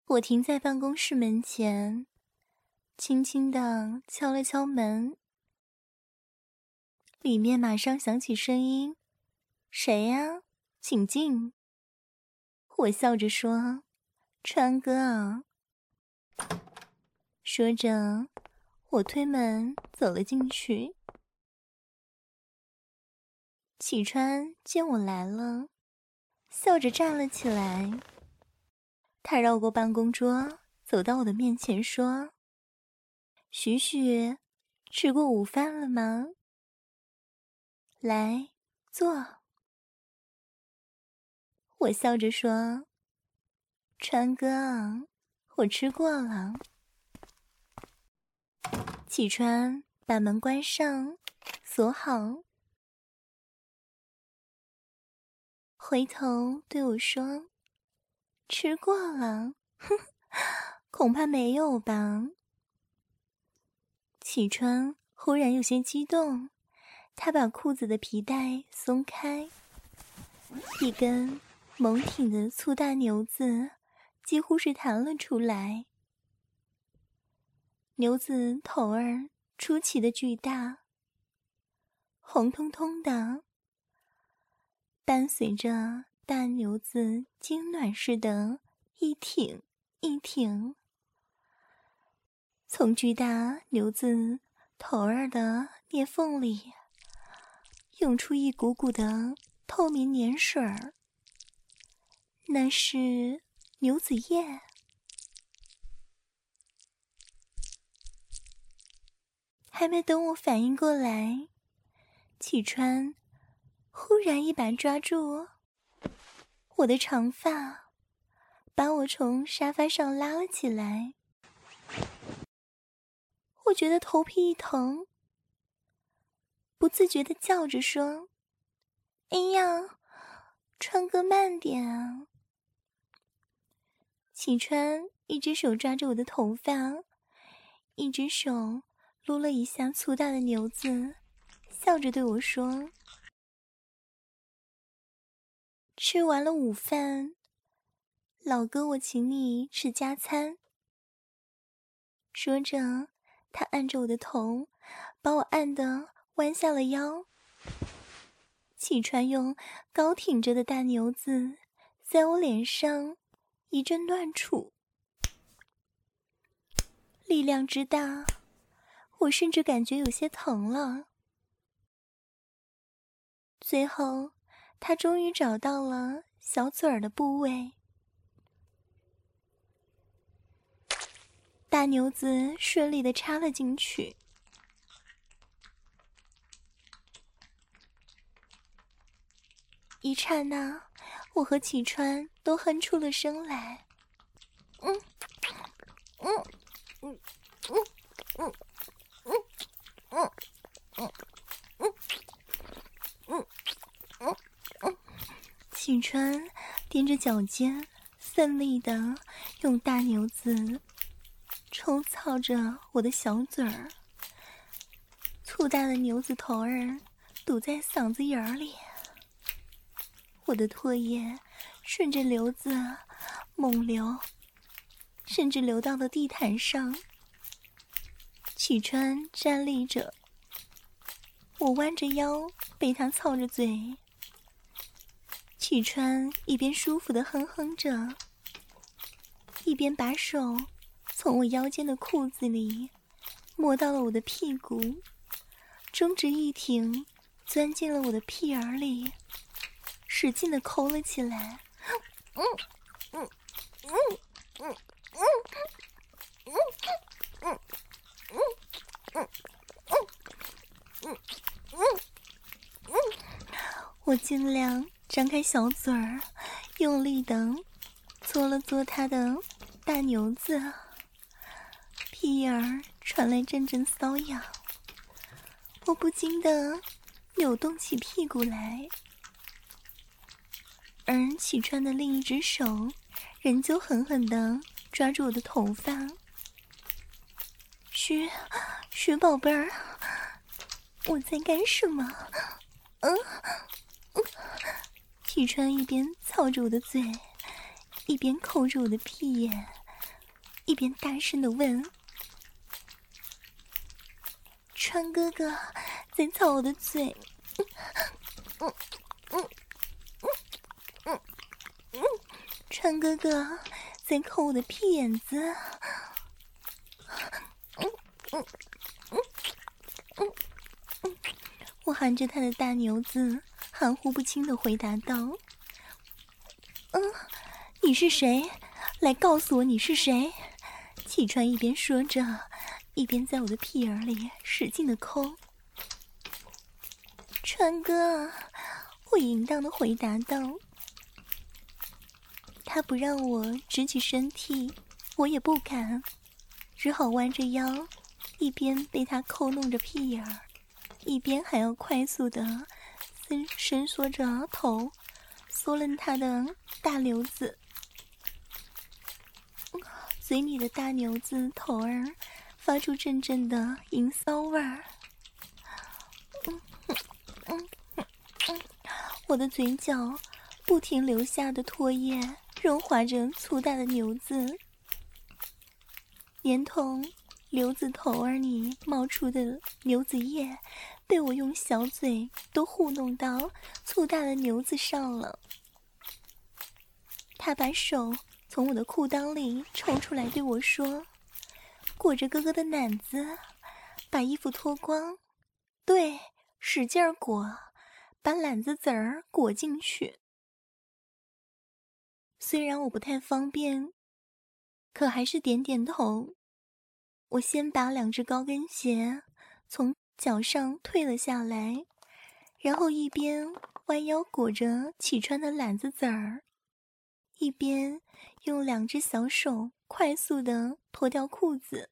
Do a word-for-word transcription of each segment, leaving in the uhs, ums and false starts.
我停在办公室门前，轻轻地敲了敲门，里面马上响起声音：“谁呀？请进。”我笑着说：“川哥啊。”说着，我推门走了进去。启川见我来了，笑着站了起来。他绕过办公桌，走到我的面前说：“许许，吃过午饭了吗？来，坐。”我笑着说：“川哥啊，我吃过了。”启川把门关上，锁好，回头对我说：“吃过了，哼，恐怕没有吧？”启川忽然有些激动，他把裤子的皮带松开，一根猛挺的粗大牛子几乎是弹了出来。牛子头儿出奇的巨大，红彤彤的，伴随着大牛子痉挛似的一挺一挺，从巨大牛子头儿的裂缝里涌出一股股的透明粘水儿，那是牛子液。还没等我反应过来，启川忽然一把抓住我的长发，把我从沙发上拉了起来。我觉得头皮一疼，不自觉地叫着说：“哎呀，川哥慢点啊！”启川一只手抓着我的头发，一只手撸了一下粗大的牛子，笑着对我说：“吃完了午饭，老哥我请你吃加餐。”说着，他按着我的头，把我按得弯下了腰。启川用高挺着的大牛子在我脸上一阵乱杵，力量之大，我甚至感觉有些疼了。最后，他终于找到了小嘴儿的部位，大牛子顺利地插了进去。一刹那，我和启川都哼出了声来。嗯嗯嗯嗯嗯嗯嗯嗯嗯嗯嗯嗯，启川踮着脚尖，奋力地用大牛子抽操着我的小嘴儿，粗大的牛子头儿堵在嗓子眼儿里。我的唾液顺着瘤子猛流，甚至流到了地毯上。启川站立着，我弯着腰被他操着嘴。启川一边舒服地哼哼着，一边把手从我腰间的裤子里摸到了我的屁股，中指一挺，钻进了我的屁眼里，使劲地抠了起来。嗯嗯嗯嗯嗯嗯嗯嗯嗯嗯嗯嗯，我尽量张开小嘴儿，用力地嘬了嘬他的大牛子，屁眼儿传来阵阵瘙痒，我不禁地扭动起屁股来。而启川的另一只手仍旧狠狠地抓住我的头发。徐徐宝贝儿，我在干什么？嗯嗯，启川一边操着我的嘴，一边抠着我的屁眼， 一边大声的问：“川哥哥在操我的嘴。”嗯嗯嗯嗯嗯，川哥哥在抠我的屁眼子。嗯嗯嗯嗯嗯，我含着他的大牛子，含糊不清的回答道：“嗯，你是谁？来告诉我你是谁？”启川一边说着，一边在我的屁眼里使劲的抠。川哥，我淫荡的回答道。他不让我直起身体，我也不敢，只好弯着腰，一边被他抠弄着屁眼儿，一边还要快速的伸伸缩着头，缩了他的大牛子。嘴里的大牛子头儿发出阵阵的淫骚味儿。嗯嗯嗯嗯，我的嘴角不停流下的唾液润滑着粗大的牛子，连同牛子头儿里冒出的牛子液被我用小嘴都糊弄到粗大的牛子上了。他把手从我的裤裆里抽出来对我说：“裹着哥哥的奶子，把衣服脱光，对，使劲儿裹，把懒子籽儿裹进去。”虽然我不太方便，可还是点点头。我先把两只高跟鞋从脚上退了下来，然后一边弯腰裹着启川的懒子籽儿，一边用两只小手快速地脱掉裤子。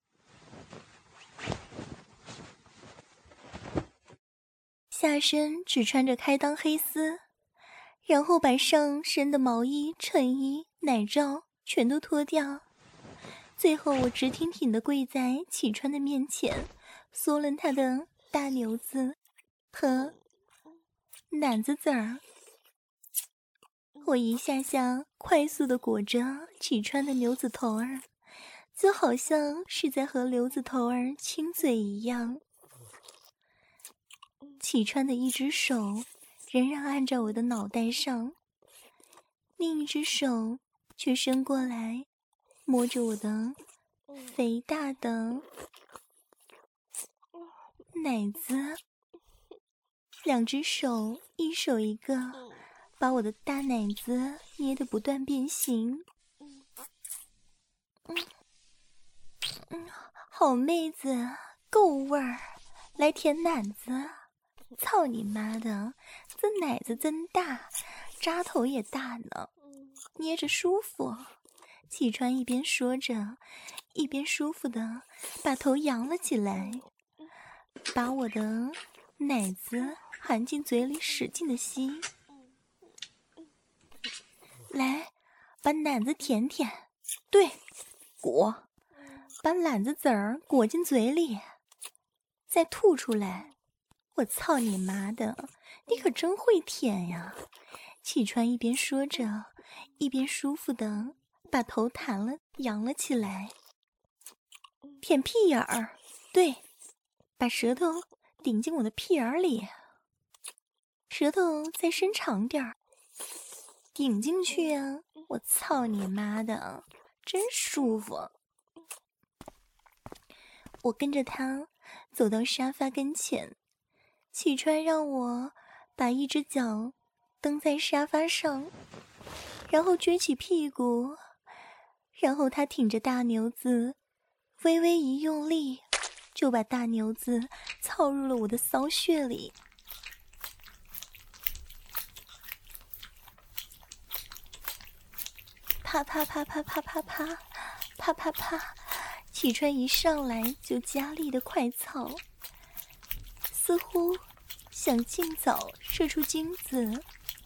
下身只穿着开裆黑丝，然后把上身的毛衣、衬衣、奶罩全都脱掉。最后我直挺挺地跪在启川的面前，缩了他的大牛子和奶子籽儿。我一下下快速地裹着启川的牛子头儿，就好像是在和牛子头儿亲嘴一样。启川的一只手仍然按在我的脑袋上，另一只手却伸过来摸着我的肥大的奶子，两只手一手一个，把我的大奶子捏得不断变形。嗯嗯，好妹子，够味儿，来舔奶子。操你妈的，这奶子真大，扎头也大呢，捏着舒服。启川一边说着，一边舒服的把头扬了起来，把我的奶子含进嘴里使劲的吸。来，把奶子舔舔，对，裹，把懒子籽儿裹进嘴里，再吐出来。我操你妈的，你可真会舔呀！启川一边说着，一边舒服的把头弹了扬了起来。舔屁眼儿，对，把舌头顶进我的屁眼儿里，舌头再伸长点儿，顶进去啊！我操你妈的，真舒服！我跟着他走到沙发跟前，启川让我把一只脚蹬在沙发上，然后撅起屁股，然后他挺着大牛子，微微一用力，就把大牛子操入了我的骚穴里。啪啪啪啪啪啪啪啪啪啪，启川一上来就加力的快操，似乎想尽早射出精子。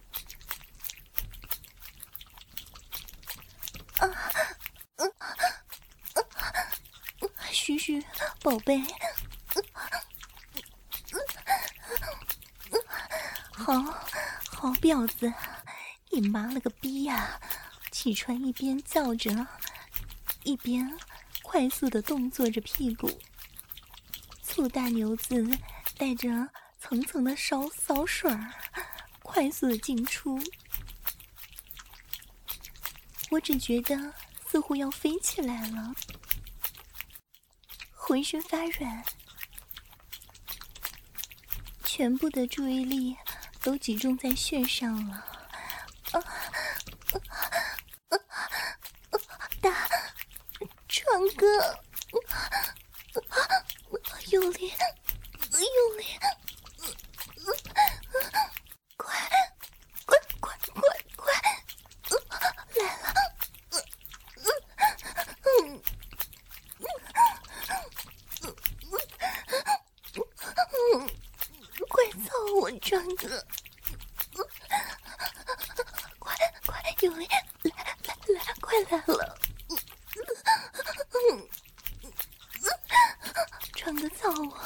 啊，嗯嗯嗯，嘘嘘，宝贝，嗯嗯嗯，好好婊子，你妈了个逼呀！启川一边叫着， 一边快速地动作着屁股。粗大牛子带着层层的烧骚水儿，快速地进出。我只觉得似乎要飞起来了，浑身发软，全部的注意力都集中在穴上了。啊啊啊啊！大川哥，啊、用力，用力，快，快，快，快，快，来了！嗯。快操我川哥！快快用力，来来来，快来了！川哥操我，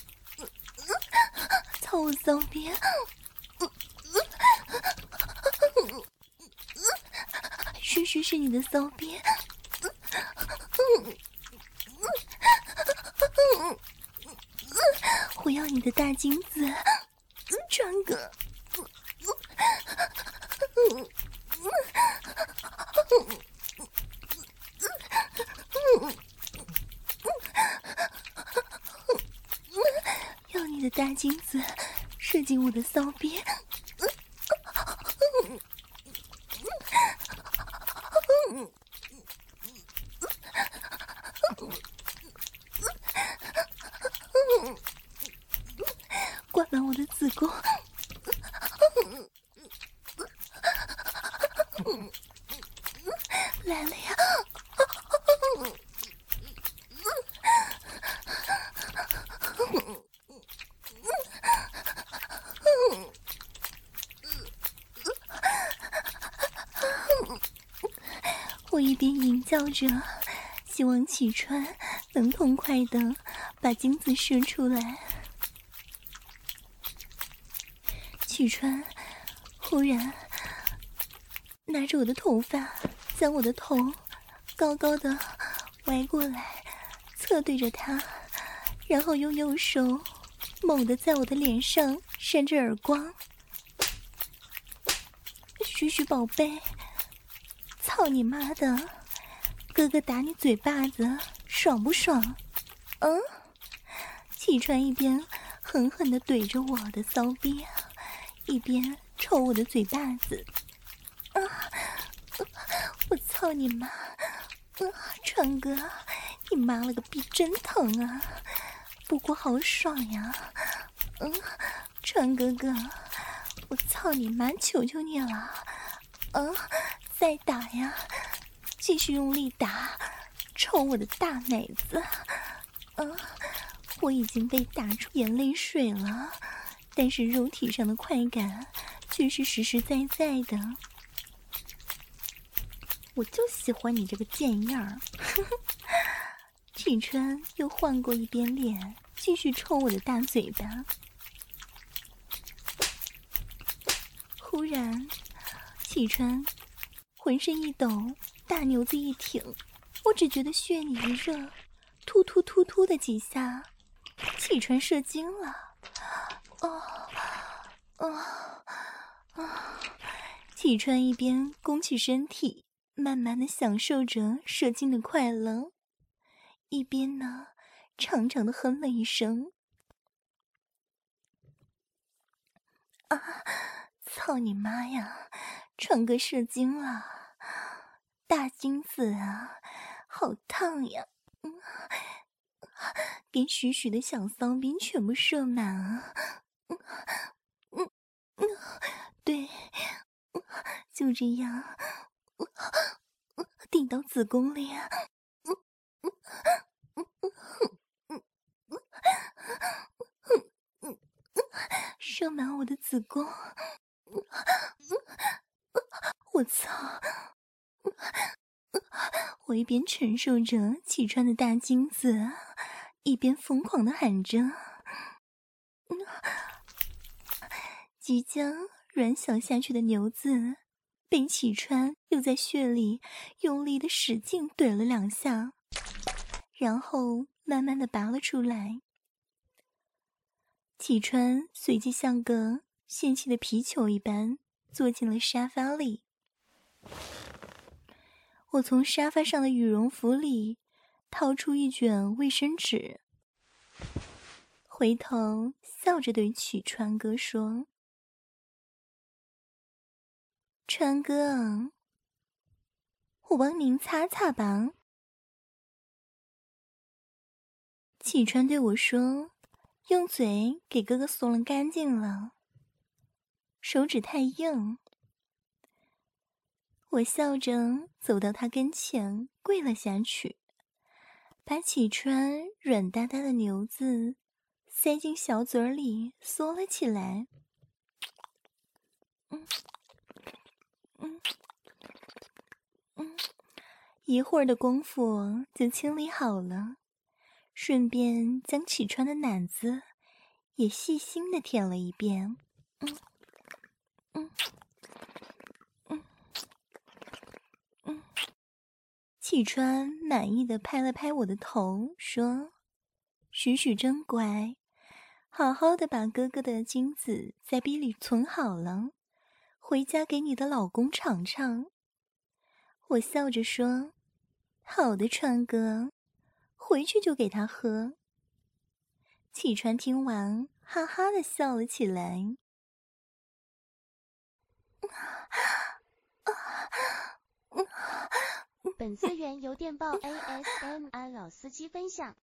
操我骚逼！嘘嘘是你的骚逼！我要你的大金子，川哥！要你的大金子射进我的骚逼！灌满我的子宫！来了呀！我一边吟叫着，希望启川能痛快地把精子射出来。启川忽然拿着我的头发，将我的头高高的歪过来，侧对着他，然后用右手猛地在我的脸上扇着耳光。许许宝贝，操你妈的，哥哥打你嘴巴子爽不爽？嗯？启川一边狠狠地怼着我的骚逼，一边抽我的嘴巴子。啊！我操你妈！啊，川哥，你妈了个逼，真疼啊！不过好爽呀！嗯，川哥哥，我操你妈！求求你了！啊，再打呀！继续用力打，抽我的大奶子！啊，我已经被打出眼泪水了，但是肉体上的快感却是实实在在的。我就喜欢你这个贱样儿！启川又换过一边脸，继续抽我的大嘴巴。忽然，启川浑身一抖，大牛子一挺，我只觉得血里一热，突突突突的几下，启川射精了。哦，哦，啊！启川一边弓起身体，慢慢的享受着射精的快乐，一边呢长长的哼了一声。啊！操你妈呀！川哥射精了，大精子啊，好烫呀！嗯，连许许的小骚逼全部射满啊！嗯嗯嗯，对，就这样，顶到子宫里啊！嗯嗯嗯嗯嗯嗯，射满我的子宫！我操！我一边承受着启川的大精子，一边疯狂的喊着，即将软小下去的牛子被启川又在穴里用力的使劲怼了两下，然后慢慢的拔了出来。启川随即像个泄气的皮球一般坐进了沙发里。我从沙发上的羽绒服里掏出一卷卫生纸，回头笑着对启川哥说：川哥，我帮您擦擦吧。启川对我说，用嘴给哥哥松了干净了，手指太硬。我笑着走到他跟前，跪了下去，把启川软哒哒的牛子塞进小嘴里缩了起来。嗯嗯嗯，一会儿的功夫就清理好了，顺便将启川的奶子也细心地舔了一遍。嗯嗯嗯嗯，启川满意地拍了拍我的头，说：许许真乖，好好的把哥哥的精子在逼里存好了，回家给你的老公尝尝。我笑着说：好的，川哥，回去就给他喝。启川听完哈哈的笑了起来。 本资源由电报 A S M R 老司机分享。